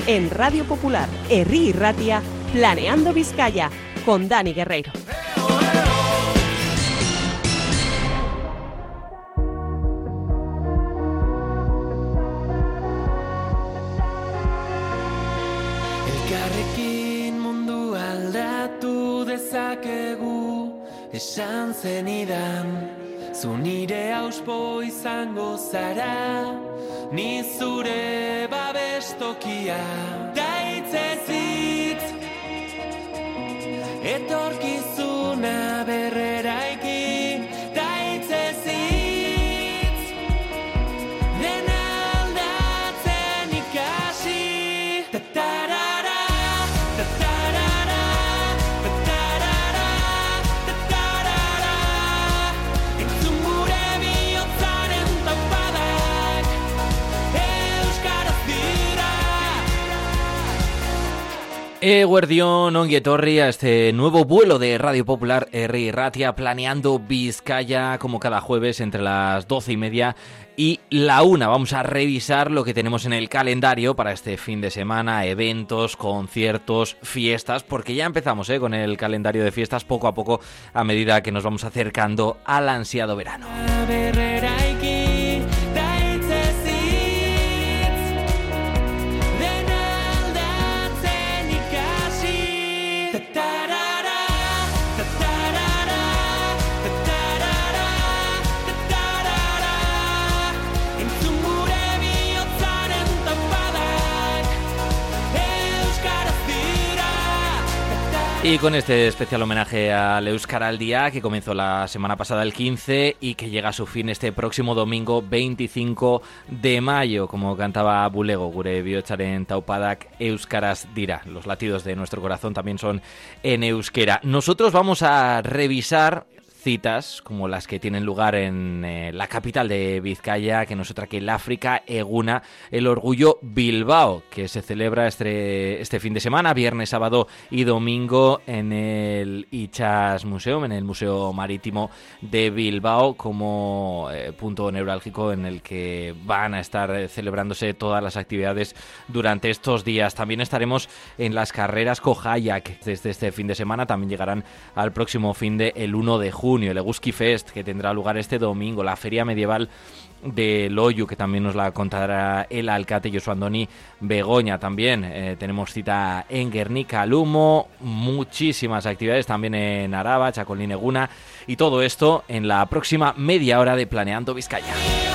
en Radio Popular, Herri y Ratia, Planeando Vizcaya, con Dani Guerreiro. Elkarrekin mundu aldatu dezakegu, esan zenidan, zu nire auspo izango zara, ni zure babestokia. Daitzez hitz, etorkizuna berreraiki. Daitzez hitz, dena aldatzen ikasi. Tatarara, tatarara, tatarara, tatarara. Entzun gure bihotzaren taupadak, euskaraz dira. Eguerdión, ongi etorri a este nuevo vuelo de Radio Popular Herri y Ratia, Planeando Vizcaya, como cada jueves entre las 12:30 y la 1. Vamos a revisar lo que tenemos en el calendario para este fin de semana, eventos, conciertos, fiestas, porque ya empezamos con el calendario de fiestas poco a poco a medida que nos vamos acercando al ansiado verano. Y con este especial homenaje al Euskaraldia, que comenzó la semana pasada el 15 y que llega a su fin este próximo domingo 25 de mayo, como cantaba Bulego, gure bihotzaren taupadak euskaraz dira. Los latidos de nuestro corazón también son en euskera. Nosotros vamos a revisar citas como las que tienen lugar en la capital de Vizcaya, que no es otra que el África Eguna, el Orgullo Bilbao, que se celebra este fin de semana, viernes, sábado y domingo, en el Itsas Museum, en el Museo Marítimo de Bilbao, como punto neurálgico en el que van a estar celebrándose todas las actividades durante estos días. También estaremos en las carreras Kohayak desde este fin de semana, también llegarán al próximo fin de el 1 de junio, el Eguzki Fest, que tendrá lugar este domingo, la Feria Medieval de Loiu, que también nos la contará el alcalde Josu Andoni Begoña. También tenemos cita en Guernica Lumo, muchísimas actividades también en Araba, Chacolín Eguna, y todo esto en la próxima media hora de Planeando Vizcaya.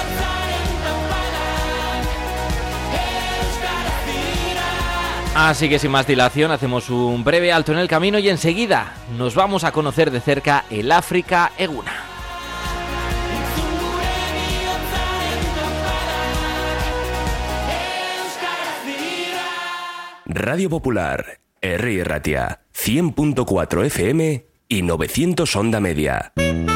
Así que sin más dilación hacemos un breve alto en el camino y enseguida nos vamos a conocer de cerca el África Eguna. Radio Popular, Herri y Ratia, 100.4 FM y 900 onda media. El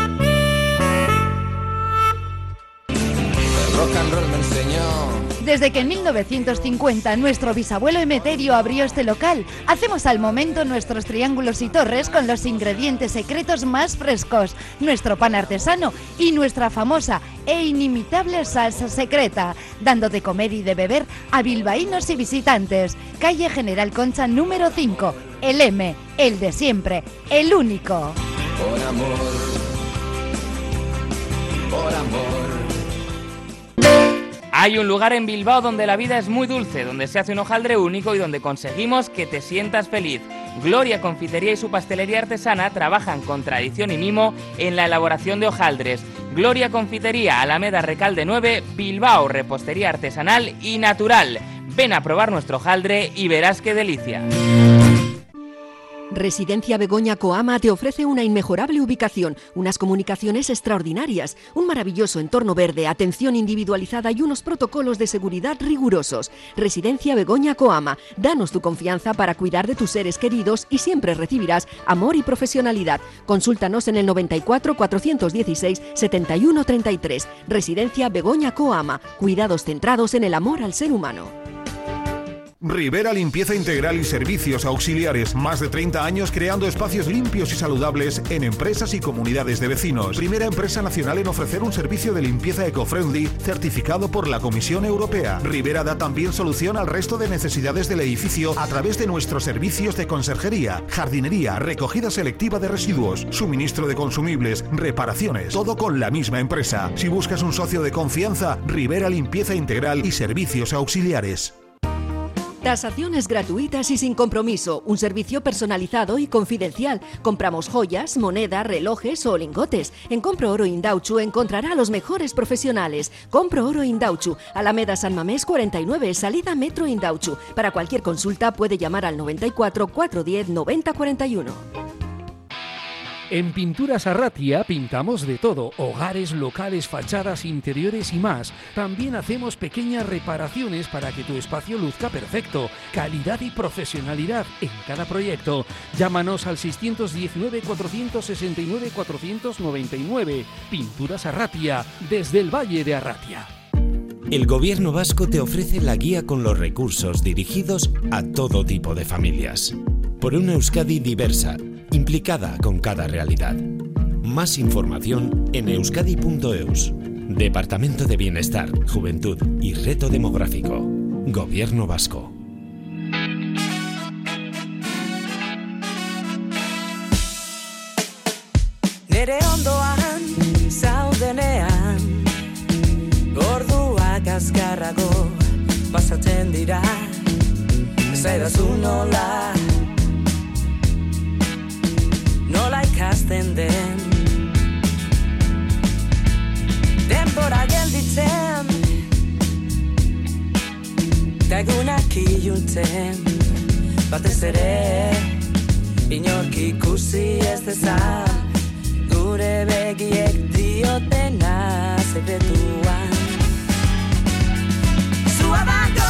rock and roll me enseñó. Desde que en 1950 nuestro bisabuelo Emeterio abrió este local, hacemos al momento nuestros triángulos y torres con los ingredientes secretos más frescos, nuestro pan artesano y nuestra famosa e inimitable salsa secreta, dando de comer y de beber a bilbaínos y visitantes. Calle General Concha número 5, el M, el de siempre, el único. Por amor, por amor. Hay un lugar en Bilbao donde la vida es muy dulce, donde se hace un hojaldre único y donde conseguimos que te sientas feliz. Gloria Confitería y su pastelería artesana trabajan con tradición y mimo en la elaboración de hojaldres. Gloria Confitería, Alameda Recalde 9, Bilbao, repostería artesanal y natural. Ven a probar nuestro hojaldre y verás qué delicia. Residencia Begoña Coama te ofrece una inmejorable ubicación, unas comunicaciones extraordinarias, un maravilloso entorno verde, atención individualizada y unos protocolos de seguridad rigurosos. Residencia Begoña Coama, danos tu confianza para cuidar de tus seres queridos y siempre recibirás amor y profesionalidad. Consúltanos en el 94 416 71 33. Residencia Begoña Coama, cuidados centrados en el amor al ser humano. Rivera Limpieza Integral y Servicios Auxiliares. Más de 30 años creando espacios limpios y saludables en empresas y comunidades de vecinos. Primera empresa nacional en ofrecer un servicio de limpieza eco-friendly certificado por la Comisión Europea. Rivera da también solución al resto de necesidades del edificio a través de nuestros servicios de conserjería, jardinería, recogida selectiva de residuos, suministro de consumibles, reparaciones. Todo con la misma empresa. Si buscas un socio de confianza, Rivera Limpieza Integral y Servicios Auxiliares. Tasaciones gratuitas y sin compromiso, un servicio personalizado y confidencial. Compramos joyas, moneda, relojes o lingotes. En Compro Oro Indauchu encontrará a los mejores profesionales. Compro Oro Indauchu, Alameda San Mamés 49, salida Metro Indauchu. Para cualquier consulta puede llamar al 94 410 90 41. En Pinturas Arratia pintamos de todo, hogares, locales, fachadas, interiores y más. También hacemos pequeñas reparaciones para que tu espacio luzca perfecto. Calidad y profesionalidad en cada proyecto. Llámanos al 619 469 499. Pinturas Arratia, desde el Valle de Arratia. El Gobierno vasco te ofrece la guía con los recursos dirigidos a todo tipo de familias. Por una Euskadi diversa, implicada con cada realidad. Más información en euskadi.eus. Departamento de Bienestar, Juventud y Reto Demográfico. Gobierno vasco. Nere ondoan zaudenean, orduak azkarrago pasatzen dira, zaidazu nola ikasten den. Denbora gelditzen, ta egunak iluntzen, batez ere inork ikusi ez dezan, gure begiek diotena sekretuan. Zua dago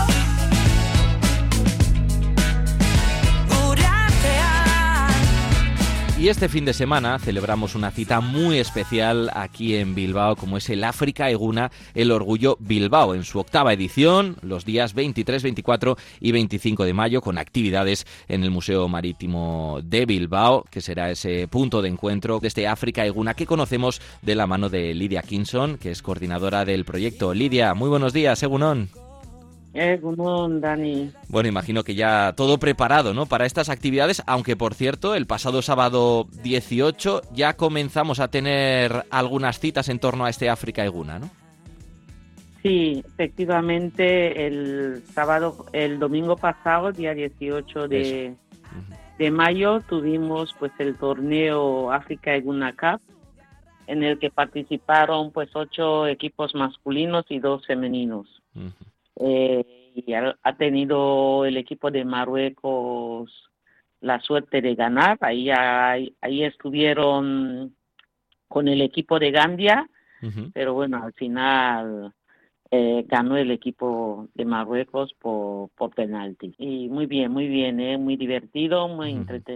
Y este fin de semana celebramos una cita muy especial aquí en Bilbao, como es el África Eguna, el Orgullo Bilbao, en su 8ª edición, los días 23, 24 y 25 de mayo, con actividades en el Museo Marítimo de Bilbao, que será ese punto de encuentro de este África Eguna que conocemos de la mano de Lidia Kinson, que es coordinadora del proyecto. Lidia, muy buenos días, Egunon. Egunon, Dani. Bueno, imagino que ya todo preparado, ¿no?, para estas actividades, aunque por cierto, el pasado sábado 18 ya comenzamos a tener algunas citas en torno a este África Eguna, ¿no? Sí, efectivamente, el domingo pasado, día 18 de mayo, tuvimos pues el torneo África Eguna Cup, en el que participaron pues 8 equipos masculinos y 2 femeninos. Y ha tenido el equipo de Marruecos la suerte de ganar. Ahí estuvieron con el equipo de Gambia, pero bueno, al final ganó el equipo de Marruecos por penalti. Y muy bien, muy divertido, muy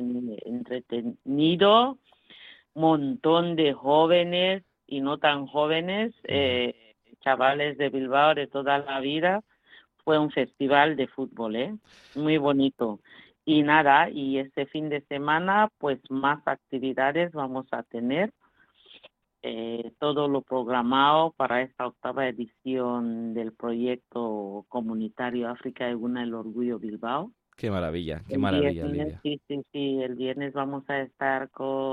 entretenido, montón de jóvenes y no tan jóvenes, chavales de Bilbao de toda la vida. Fue un festival de fútbol, muy bonito. Y nada, y este fin de semana, pues más actividades vamos a tener. Todo lo programado para esta 8ª edición del proyecto comunitario África Eguna, el Orgullo Bilbao. Qué maravilla, Lidia. Sí, el viernes vamos a estar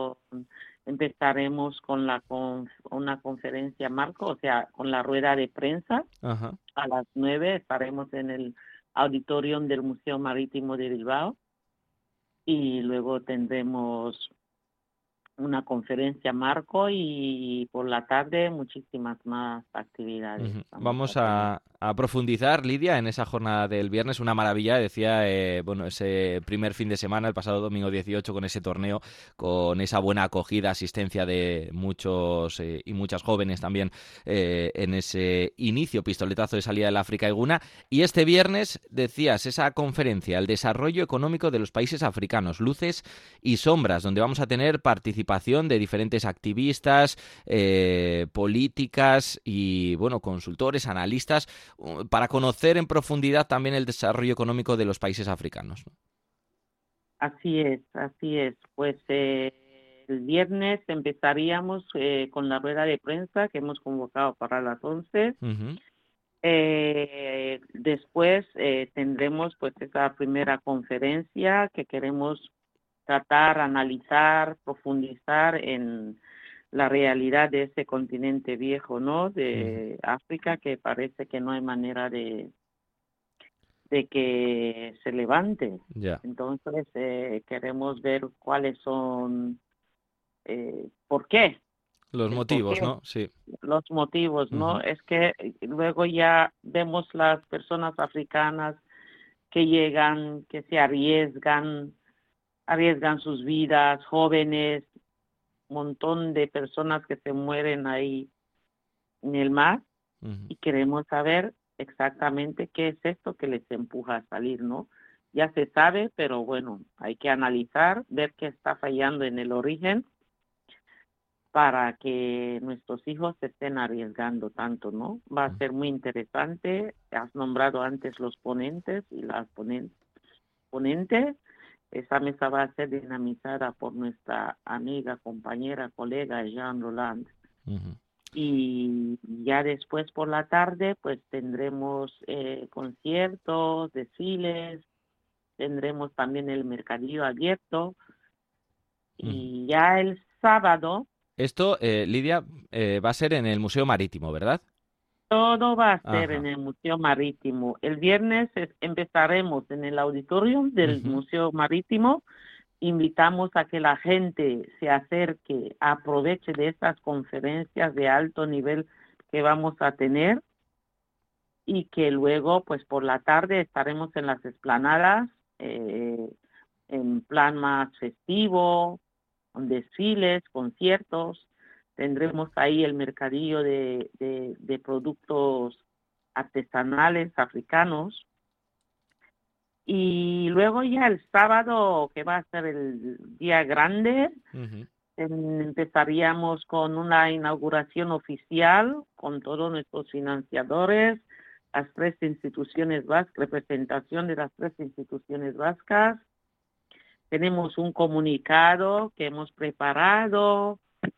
empezaremos con una conferencia marco, o sea, con la rueda de prensa. Ajá. A las 9 estaremos en el auditorium del Museo Marítimo de Bilbao y luego tendremos una conferencia marco y por la tarde muchísimas más actividades. Vamos a profundizar, Lidia, en esa jornada del viernes. Una maravilla, decía, ese primer fin de semana, el pasado domingo 18, con ese torneo, con esa buena acogida, asistencia de muchos y muchas jóvenes también en ese inicio, pistoletazo de salida del África Eguna. Y este viernes, decías, esa conferencia, el desarrollo económico de los países africanos, luces y sombras, donde vamos a tener participación de diferentes activistas, políticas y, bueno, consultores, analistas. para conocer en profundidad también el desarrollo económico de los países africanos, ¿no? Así es, así es. Pues el viernes empezaríamos con la rueda de prensa que hemos convocado para las 11. Uh-huh. Después tendremos pues esa primera conferencia que queremos tratar, analizar, profundizar en la realidad de ese continente viejo, ¿no? De África, que parece que no hay manera de que se levante. Yeah. Entonces queremos ver cuáles son, por qué. Los motivos, ¿no? Sí. Los motivos, ¿no? Uh-huh. Es que luego ya vemos las personas africanas que llegan, que se arriesgan sus vidas, jóvenes, un montón de personas que se mueren ahí en el mar, y queremos saber exactamente qué es esto que les empuja a salir, ¿no? Ya se sabe, pero bueno, hay que analizar, ver qué está fallando en el origen para que nuestros hijos se estén arriesgando tanto, ¿no? Va a ser muy interesante. Has nombrado antes los ponentes y las ponentes. Esa mesa va a ser dinamizada por nuestra amiga, compañera, colega Jean Roland. Uh-huh. Y ya después por la tarde pues tendremos conciertos, desfiles, tendremos también el mercadillo abierto. Y ya el sábado... Esto, Lidia, va a ser en el Museo Marítimo, ¿verdad? Todo va a ser Ajá. en el Museo Marítimo. El viernes empezaremos en el auditorium del Museo Marítimo. Invitamos a que la gente se acerque, aproveche de estas conferencias de alto nivel que vamos a tener, y que luego, pues por la tarde estaremos en las explanadas, en plan más festivo, con desfiles, conciertos. Tendremos ahí el mercadillo de productos artesanales africanos. Y luego ya el sábado, que va a ser el día grande, empezaríamos con una inauguración oficial con todos nuestros financiadores, las 3 instituciones vascas, representación de las 3 instituciones vascas. Tenemos un comunicado que hemos preparado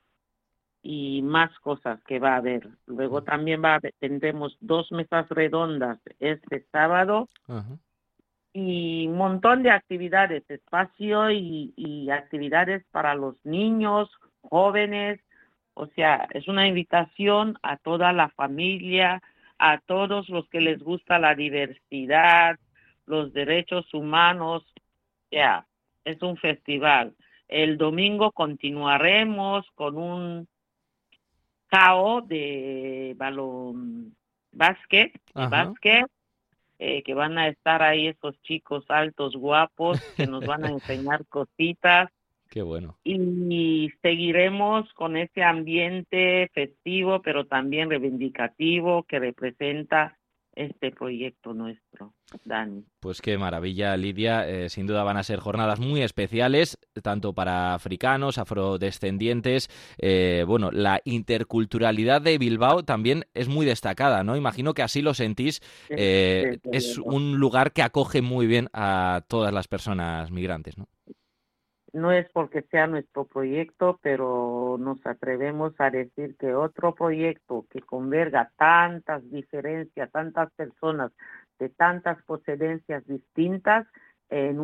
y más cosas que va a haber. Luego también tendremos 2 mesas redondas este sábado. Uh-huh. Y un montón de actividades, espacio y actividades para los niños, jóvenes. O sea, es una invitación a toda la familia, a todos los que les gusta la diversidad, los derechos humanos. Ya, es un festival. El domingo continuaremos con un KO de básquet, que van a estar ahí esos chicos altos, guapos, que nos van a enseñar cositas. Qué bueno. Y seguiremos con ese ambiente festivo, pero también reivindicativo que representa este proyecto nuestro, Dani. Pues qué maravilla, Lidia. Sin duda van a ser jornadas muy especiales, tanto para africanos, afrodescendientes. Bueno, la interculturalidad de Bilbao también es muy destacada, ¿no? Imagino que así lo sentís. Es un lugar que acoge muy bien a todas las personas migrantes, ¿no? No es porque sea nuestro proyecto, pero nos atrevemos a decir que otro proyecto que converga tantas diferencias, tantas personas de tantas procedencias distintas en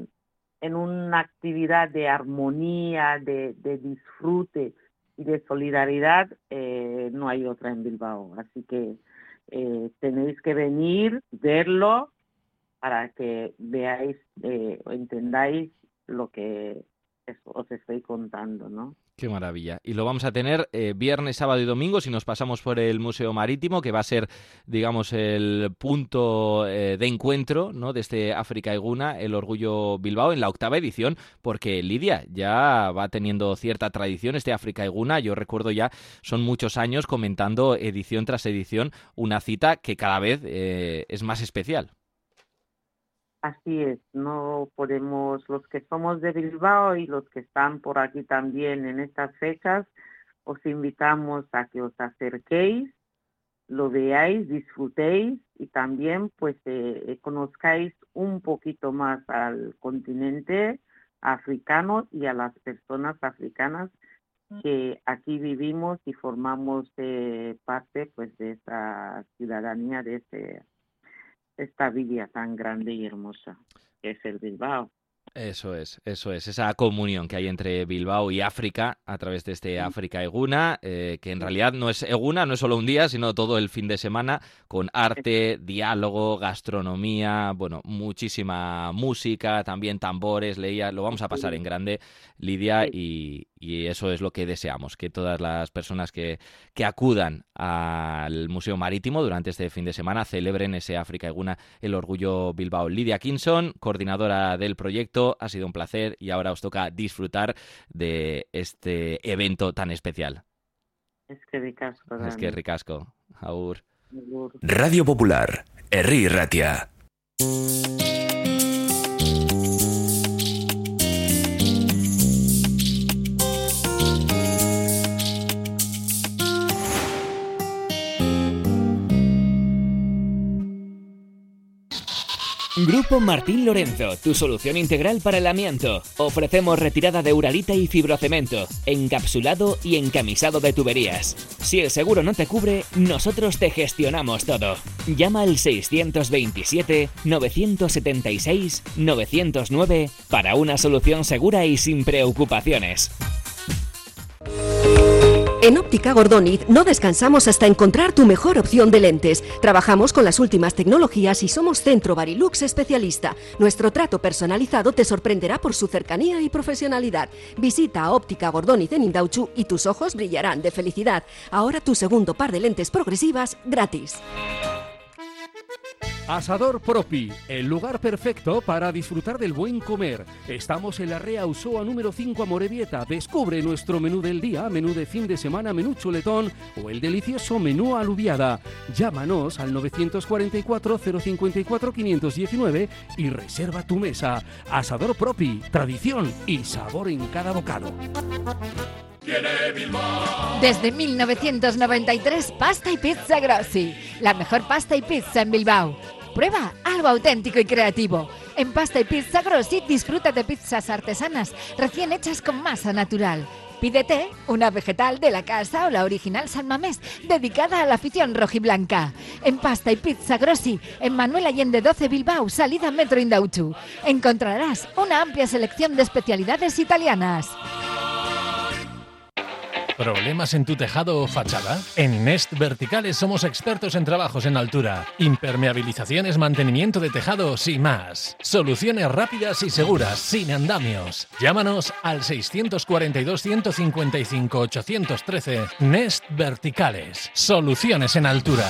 una actividad de armonía, de disfrute y de solidaridad, no hay otra en Bilbao. Así que tenéis que venir, verlo, para que veáis o entendáis lo que os estoy contando, ¿no? Qué maravilla. Y lo vamos a tener viernes, sábado y domingo si nos pasamos por el Museo Marítimo, que va a ser, digamos, el punto de encuentro, ¿no?, de este África Eguna, el Orgullo Bilbao, en la 8ª edición, porque Lidia ya va teniendo cierta tradición este África Eguna. Yo recuerdo ya, son muchos años comentando edición tras edición una cita que cada vez es más especial. Así es, no podemos, los que somos de Bilbao y los que están por aquí también en estas fechas, os invitamos a que os acerquéis, lo veáis, disfrutéis y también pues conozcáis un poquito más al continente africano y a las personas africanas que aquí vivimos y formamos parte pues de esa ciudadanía, de esta villa tan grande y hermosa que es el Bilbao. Eso es, esa comunión que hay entre Bilbao y África a través de este África Eguna, que en realidad no es Eguna, no es solo un día, sino todo el fin de semana, con arte, diálogo, gastronomía, bueno, muchísima música, también tambores, leía, lo vamos a pasar en grande, Lidia, y eso es lo que deseamos, que todas las personas que acudan al Museo Marítimo durante este fin de semana celebren ese África Eguna, el Orgullo Bilbao. Lidia Kinson, coordinadora del proyecto, ha sido un placer y ahora os toca disfrutar de este evento tan especial. Es que ricasco. Es que ricasco. Agur. Radio Popular, Herri Ratia. Grupo Martín Lorenzo, tu solución integral para el amianto. Ofrecemos retirada de uralita y fibrocemento, encapsulado y encamisado de tuberías. Si el seguro no te cubre, nosotros te gestionamos todo. Llama al 627-976-909 para una solución segura y sin preocupaciones. En Óptica Gordoniz no descansamos hasta encontrar tu mejor opción de lentes. Trabajamos con las últimas tecnologías y somos Centro Barilux especialista. Nuestro trato personalizado te sorprenderá por su cercanía y profesionalidad. Visita a Óptica Gordoniz en Indautxu y tus ojos brillarán de felicidad. Ahora tu segundo par de lentes progresivas gratis. Asador Propi, el lugar perfecto para disfrutar del buen comer. Estamos en la Rea Usoa número 5 Amorebieta. Descubre nuestro menú del día, menú de fin de semana, menú chuletón o el delicioso menú alubiada. Llámanos al 944 054 519 y reserva tu mesa. Asador Propi, tradición y sabor en cada bocado. Desde 1993, Pasta y Pizza Grossi, la mejor pasta y pizza en Bilbao. Prueba algo auténtico y creativo. En Pasta y Pizza Grossi disfruta de pizzas artesanas recién hechas con masa natural. Pídete una vegetal de la casa o la original San Mamés, dedicada a la afición rojiblanca. En Pasta y Pizza Grossi, en Manuel Allende 12 Bilbao, salida Metro Indautxu, encontrarás una amplia selección de especialidades italianas. ¿Problemas en tu tejado o fachada? En Nest Verticales somos expertos en trabajos en altura, impermeabilizaciones, mantenimiento de tejados y más. Soluciones rápidas y seguras, sin andamios. Llámanos al 642-155-813. Nest Verticales. Soluciones en altura.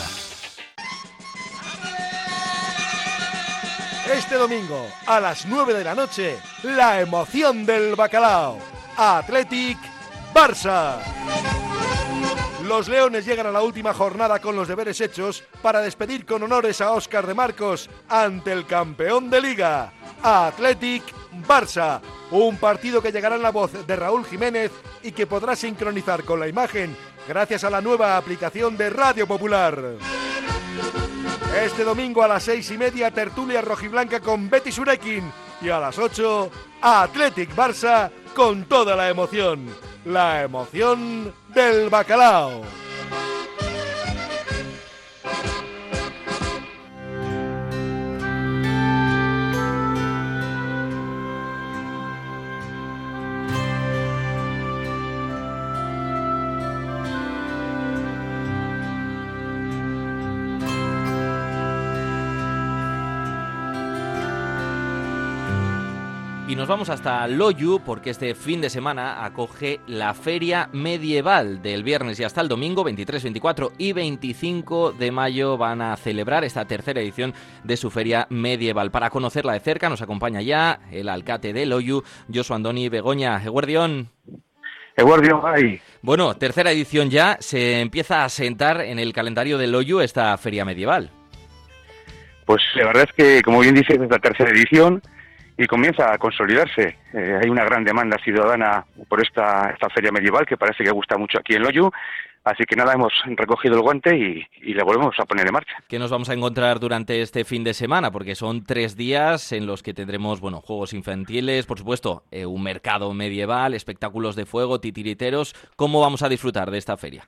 Este domingo, a las 9 de la noche, la emoción del bacalao. Athletic Barça. Los leones llegan a la última jornada con los deberes hechos para despedir con honores a Óscar de Marcos ante el campeón de Liga, Athletic Barça. Un partido que llegará en la voz de Raúl Jiménez y que podrá sincronizar con la imagen gracias a la nueva aplicación de Radio Popular. Este domingo a las 6:30, tertulia rojiblanca con Betty Surekin. Y a las 8, Athletic Barça con toda la emoción. La emoción del bacalao. Y nos vamos hasta Loiu porque este fin de semana acoge la Feria Medieval. Del viernes y hasta el domingo, 23, 24 y 25 de mayo van a celebrar esta tercera edición de su Feria Medieval. Para conocerla de cerca nos acompaña ya el alcate de Loiu, Josu Andoni Begoña. Eguerdión. Eguerdión, ahí. Bueno, tercera edición ya, se empieza a sentar en el calendario de Loiu esta Feria Medieval. Pues la verdad es que, como bien dices, es la tercera edición. y comienza a consolidarse. Hay una gran demanda ciudadana por esta feria medieval que parece que gusta mucho aquí en Loiu. Así que nada, hemos recogido el guante y la volvemos a poner en marcha. ¿Qué nos vamos a encontrar durante este fin de semana? Porque son 3 días en los que tendremos, bueno, juegos infantiles, por supuesto, un mercado medieval, espectáculos de fuego, titiriteros. ¿Cómo vamos a disfrutar de esta feria?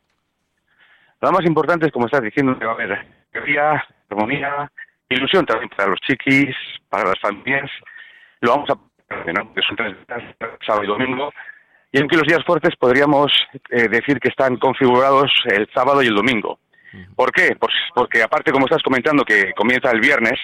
Lo más importante es, como estás diciendo, que va a haber alegría, armonía, ilusión también para los chiquis, para las familias. Lo vamos a, ¿no? Que son 3 días, sábado y domingo. Y aunque los días fuertes podríamos decir que están configurados el sábado y el domingo. ¿Por qué? Pues porque aparte, como estás comentando, que comienza el viernes,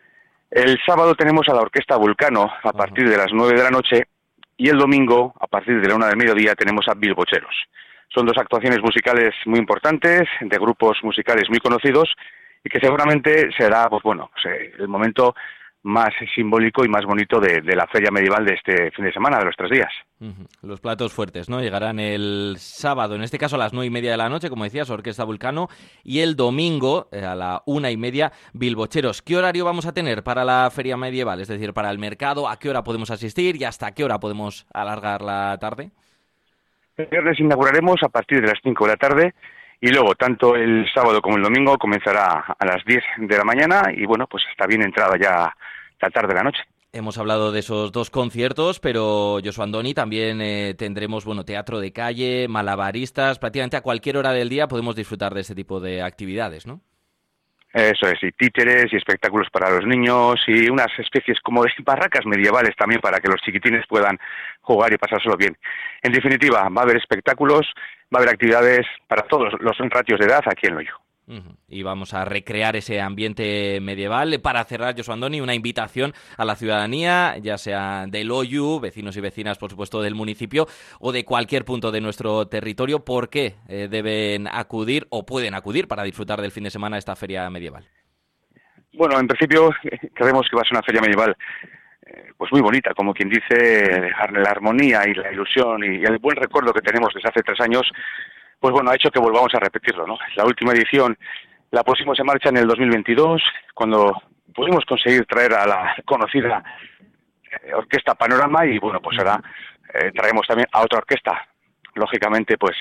el sábado tenemos a la Orquesta Vulcano a partir de las 9 de la noche y el domingo, a partir de la 1 del mediodía, tenemos a Bilbocheros. Son 2 actuaciones musicales muy importantes, de grupos musicales muy conocidos y que seguramente será, pues bueno, el momento más simbólico y más bonito de la feria medieval de este fin de semana, de los 3 días. Los platos fuertes, ¿no? Llegarán el sábado, en este caso a las 9:30 de la noche, como decías, Orquesta Vulcano, y el domingo a la 1:30, Bilbocheros. ¿Qué horario vamos a tener para la feria medieval? Es decir, para el mercado, ¿a qué hora podemos asistir y hasta qué hora podemos alargar la tarde? El viernes inauguraremos a partir de las 5 de la tarde y luego tanto el sábado como el domingo comenzará a las 10 de la mañana y bueno, pues está bien entrada ya la tarde de la noche. Hemos hablado de esos 2 conciertos, pero Josu Andoni también tendremos, bueno, teatro de calle, malabaristas, prácticamente a cualquier hora del día podemos disfrutar de este tipo de actividades, ¿no? Eso es, y títeres y espectáculos para los niños y unas especies como de barracas medievales también para que los chiquitines puedan jugar y pasárselo bien. En definitiva, va a haber espectáculos, va a haber actividades para todos los ratios de edad aquí en Loiu. Y vamos a recrear ese ambiente medieval. Para cerrar, Josu Andoni, una invitación a la ciudadanía, ya sea de Loiu, vecinos y vecinas, por supuesto, del municipio, o de cualquier punto de nuestro territorio. ¿Por qué deben acudir o pueden acudir para disfrutar del fin de semana a esta feria medieval? Bueno, en principio creemos que va a ser una feria medieval pues muy bonita, como quien dice, la armonía y la ilusión y el buen recuerdo que tenemos desde hace 3 años. Pues bueno, ha hecho que volvamos a repetirlo, ¿no? La última edición la pusimos en marcha en el 2022, cuando pudimos conseguir traer a la conocida Orquesta Panorama y bueno, pues ahora traemos también a otra orquesta, lógicamente pues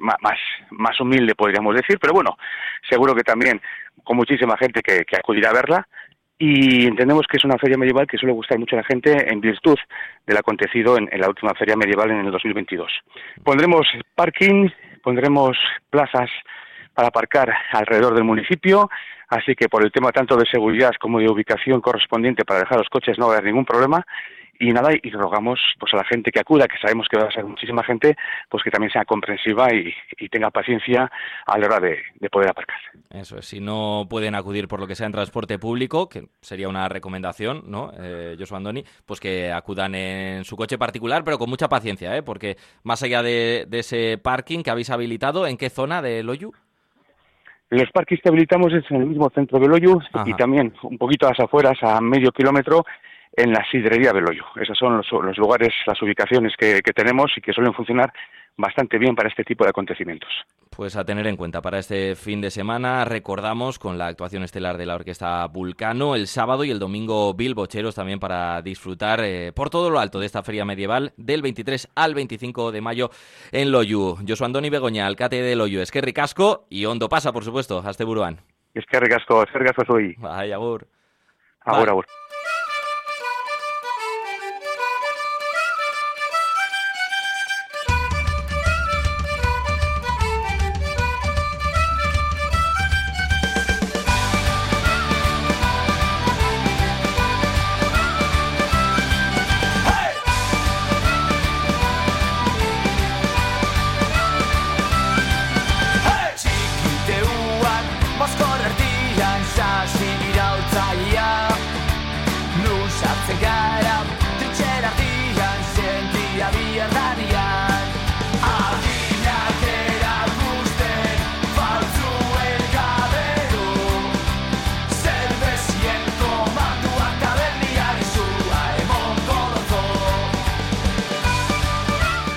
más humilde podríamos decir, pero bueno, seguro que también con muchísima gente que acudirá a verla y entendemos que es una feria medieval que suele gustar mucho a la gente en virtud del acontecido en la última feria medieval en el 2022. Pondremos parking, pondremos plazas para aparcar alrededor del municipio, así que por el tema tanto de seguridad como de ubicación correspondiente para dejar los coches no va a haber ningún problema. Y nada, y rogamos pues a la gente que acuda, que sabemos que va a ser muchísima gente, pues que también sea comprensiva y tenga paciencia a la hora de poder aparcar. Eso es, si no pueden acudir por lo que sea en transporte público, que sería una recomendación, ¿no, Josu Andoni? Pues que acudan en su coche particular, pero con mucha paciencia, porque más allá de ese parking que habéis habilitado, ¿en qué zona de Loiu? Los parkings que habilitamos es en el mismo centro de Loiu y también un poquito a las afueras, a medio kilómetro, en la sidrería de Loiu. Esos son los lugares, las ubicaciones que tenemos y que suelen funcionar bastante bien para este tipo de acontecimientos. Pues a tener en cuenta para este fin de semana, recordamos con la actuación estelar de la Orquesta Vulcano, el sábado y el domingo Bilbocheros también para disfrutar por todo lo alto de esta feria medieval del 23 al 25 de mayo en Loiu. Josu Andoni Begoña, alcate de Loiu, eskerrik asko y ondo pasa, por supuesto, asteburuan. Eskerrik asko zui. Bai, agur. Agur, agur.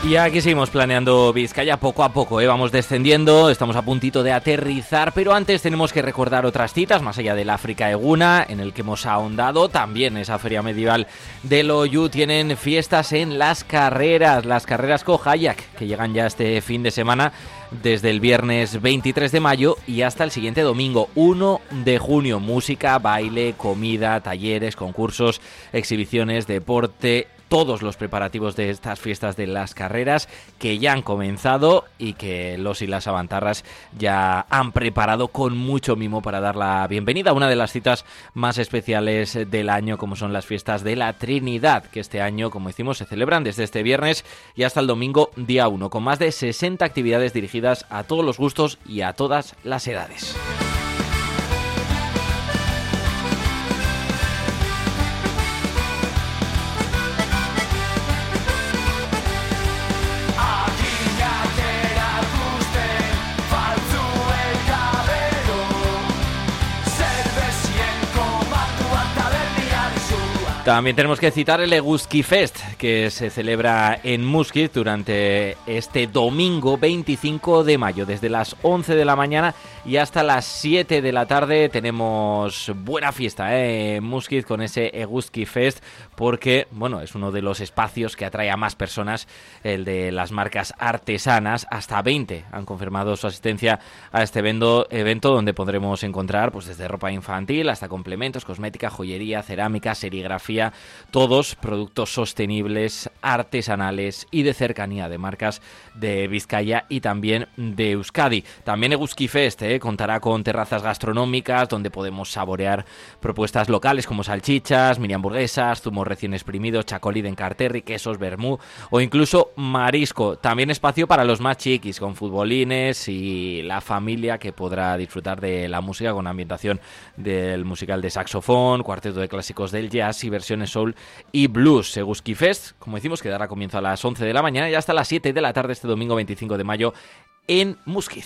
Y aquí seguimos planeando Vizcaya poco a poco, vamos descendiendo, estamos a puntito de aterrizar, pero antes tenemos que recordar otras citas, más allá del África Eguna, en el que hemos ahondado. También esa feria medieval del Oyu tienen fiestas en las carreras Kohayak, que llegan ya este fin de semana, desde el viernes 23 de mayo y hasta el siguiente domingo 1 de junio. Música, baile, comida, talleres, concursos, exhibiciones, deporte, todos los preparativos de estas fiestas de las carreras que ya han comenzado y que los y las avantarras ya han preparado con mucho mimo para dar la bienvenida a una de las citas más especiales del año, como son las fiestas de la Trinidad, que este año, como decimos, se celebran desde este viernes y hasta el domingo día 1, con más de 60 actividades dirigidas a todos los gustos y a todas las edades. También tenemos que citar el Eguzki Fest, que se celebra en Muskiz durante este domingo 25 de mayo. Desde las 11 de la mañana y hasta las 7 de la tarde tenemos buena fiesta en Muskiz con ese Eguzki Fest, porque bueno, es uno de los espacios que atrae a más personas, el de las marcas artesanas. Hasta 20 han confirmado su asistencia a este evento donde podremos encontrar pues desde ropa infantil hasta complementos, cosmética, joyería, cerámica, serigrafía, todos productos sostenibles, artesanales y de cercanía de marcas de Vizcaya y también de Euskadi. También Eguzki Fest contará con terrazas gastronómicas donde podemos saborear propuestas locales como salchichas, mini hamburguesas, zumos recién exprimidos, chacolí de encarterri, quesos, vermú o incluso marisco. También espacio para los más chiquis con futbolines y la familia que podrá disfrutar de la música con ambientación del musical de saxofón, cuarteto de clásicos del jazz y versiones soul y blues. Eguzki Fest, como decimos, que dará comienzo a las 11 de la mañana y hasta las 7 de la tarde este domingo 25 de mayo en Muskiz.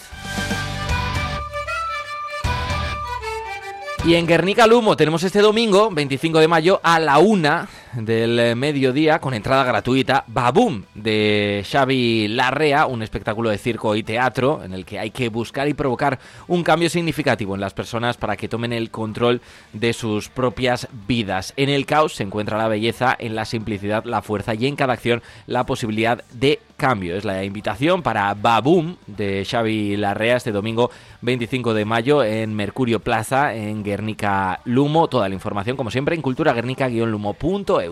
Y en Guernica Lumo tenemos este domingo 25 de mayo a la 1 del mediodía, con entrada gratuita, Babum de Xavi Larrea, un espectáculo de circo y teatro en el que hay que buscar y provocar un cambio significativo en las personas para que tomen el control de sus propias vidas. En el caos se encuentra la belleza, en la simplicidad la fuerza y en cada acción la posibilidad de cambio. Es la invitación para Babum de Xavi Larrea este domingo 25 de mayo en Mercurio Plaza en Guernica Lumo. Toda la información, como siempre, en culturaguernica-lumo.eus.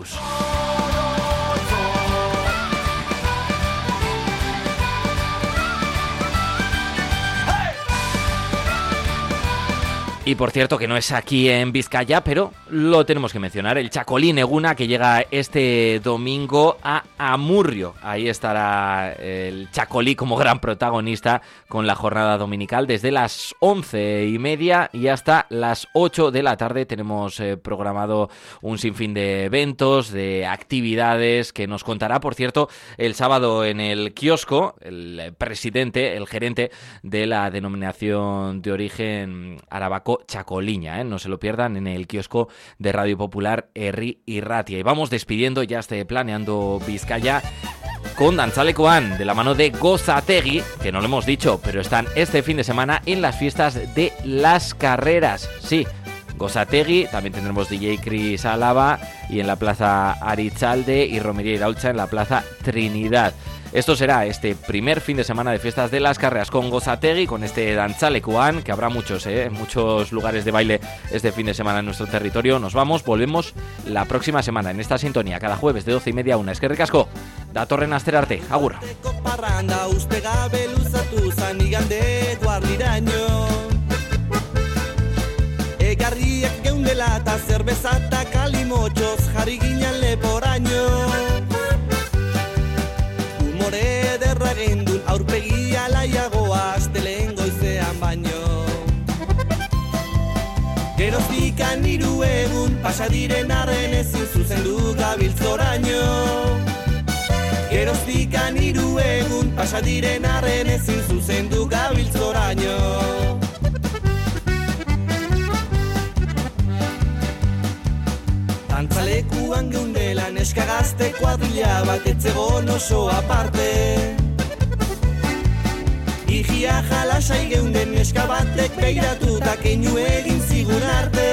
Y por cierto que no es aquí en Vizcaya, pero lo tenemos que mencionar, el Chacolí Eguna, que llega este domingo a Amurrio. Ahí estará el Chacolí como gran protagonista con la jornada dominical desde las 11:30 y hasta las 8 de la tarde. Tenemos programado un sinfín de eventos, de actividades que nos contará, por cierto, el sábado en el kiosco, el presidente, el gerente de la denominación de origen Arabako Chacoliña, no se lo pierdan en el kiosco de Radio Popular Herri Irratia. Y vamos despidiendo ya planeando Vizcaya con Dantzalekoan, de la mano de Gozategi, que no lo hemos dicho, pero están este fin de semana en las fiestas de las carreras. Sí, Gozategi, también tendremos DJ Chris Álava y en la Plaza Aritzalde y Romería Iraultza en la Plaza Trinidad. Esto será este primer fin de semana de fiestas de las carreras con Gozategi, con este Dantzalekoan, que habrá muchos lugares de baile este fin de semana en nuestro territorio. Nos vamos, volvemos la próxima semana en esta sintonía, cada jueves de 12:30 a 1. Eskerrik asko, datorren astera arte, agur. Egarriak geundela eta zerbeza eta kalimotxoz jarri ginen leporaino. Humore derra gendun aurpegia laiagoa astelehen goizean baino. Geroztikan 3 egun pasadiren arren ezin zuzendu gabiltzoraino. Geroztikan 3 egun pasadiren arren ezin zuzendu gabiltzoraino. Dantzalekuan Orduan geundela neska gazte kuadrilla bat etzegon oso aparte. Igia jalasai geunden neska batek beiratuta keinu egin zigun arte.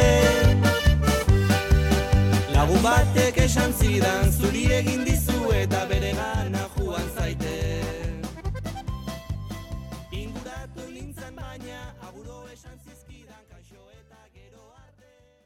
Lagun batek esan zidan zuri egin dizu eta bere gana joan zaite.